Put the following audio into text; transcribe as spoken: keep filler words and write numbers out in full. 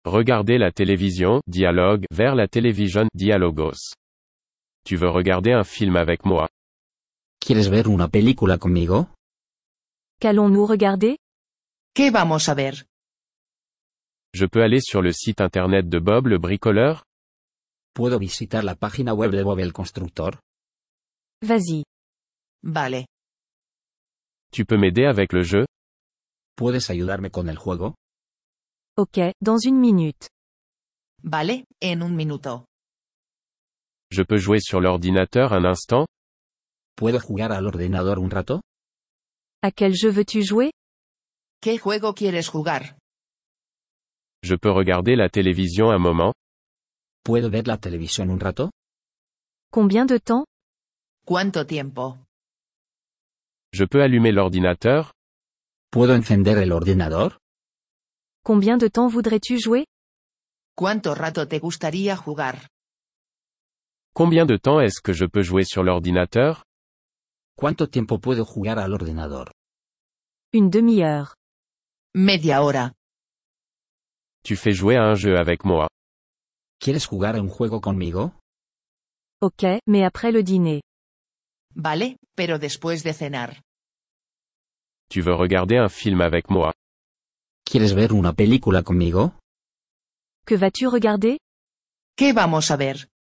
Regarder la télévision, dialogue, vers la télévision, dialogos. Tu veux regarder un film avec moi? ¿Quieres ver una película conmigo? Qu'allons-nous regarder? ¿Qué vamos a ver? Je peux aller sur le site internet de Bob le bricoleur? ¿Puedo visitar la página web de Bob el constructor? Vas-y. Vale. Tu peux m'aider avec le jeu? ¿Puedes ayudarme con el juego? Ok, dans une minute. Vale, en un minuto. Je peux jouer sur l'ordinateur un instant? ¿Puedo jugar al ordenador un rato? À quel jeu veux-tu jouer? ¿Qué juego quieres jugar? Je peux regarder la télévision un moment? ¿Puedo ver la televisión un rato? Combien de temps? ¿Cuánto tiempo? Je peux allumer l'ordinateur? ¿Puedo encender el ordenador? Combien de temps voudrais-tu jouer? ¿Cuánto rato te gustaría jugar? Combien de temps est-ce que je peux jouer sur l'ordinateur? ¿Cuánto tiempo puedo jugar al ordenador? Une demi-heure. Media hora. Tu fais jouer à un jeu avec moi. ¿Quieres jugar a un juego conmigo? Ok, mais après le dîner. Vale, pero después de cenar. Tu veux regarder un film avec moi? ¿Quieres ver una película conmigo? Que vas-tu regarder? ¿Qué vamos a ver?